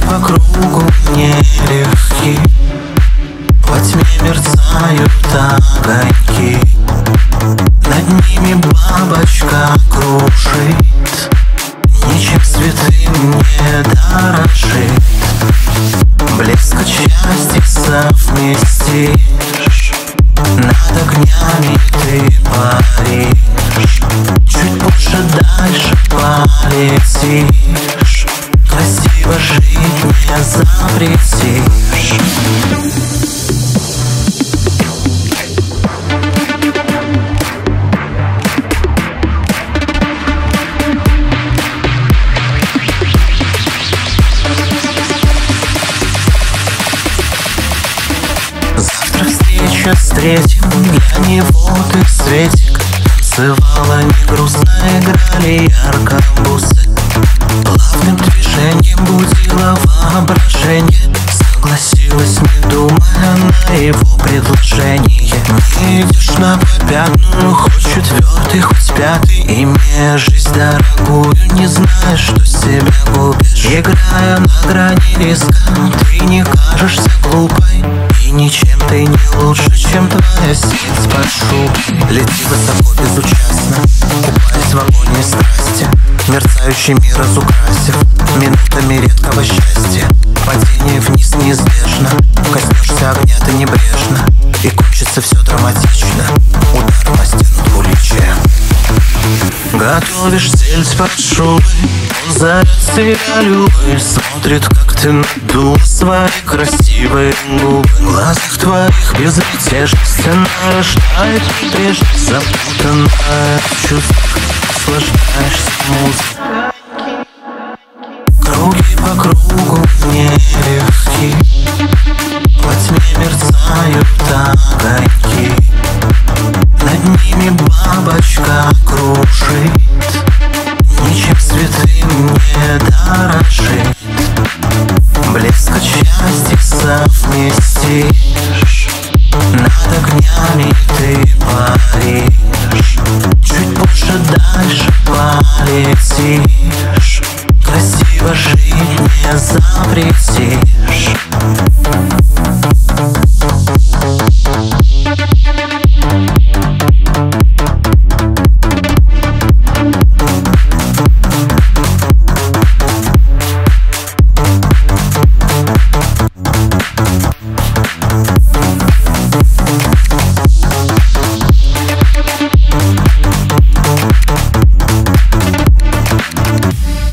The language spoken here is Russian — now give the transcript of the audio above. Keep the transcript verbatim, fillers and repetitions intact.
по кругу нелегки, во тьме мерцают огоньки, над ними бабочка кружит, ничем святым не дорожит. Блеск счастья совместишь, над огнями ты паришь, чуть позже дальше полетишь, красиво жить не запретишь. Завтра встреча с третьим, для него ты светик. Танцевала не грустно, играли ярко бусы. Плавным движением будила воображение, согласилась, не думая на его предложение. Не идешь на попятную, хоть четвертый, хоть пятый, имея жизнь дорогую, не знаешь, что себя губишь. Играя на грани риска, ты не кажешься глупой, и ничем ты не лучше, чем твоя сеть под шубой. Лети высоко безучастно, купаясь в огне страсти, мерцающий мир разукрасив минутами редкого счастья. Падение вниз неизбежно, коснешься огня ты небрежно, и кончится все драматично ударом о стену двуличия. Готовишь сельдь под шубой, он зовет себя любой, смотрит, как ты надул свои красивые губы. В глазах твоих безмятежность, она рождает прежде запутанное чувство, наслаждаешься музыкой. Круги по кругу нелегки, во тьме мерцают огоньки, над ними бабочка кружит, ничем святым не дорожит. Блеск счастья совместишь, над огнями ты паришь, чуть позже дальше полетишь, красиво жить не запретишь.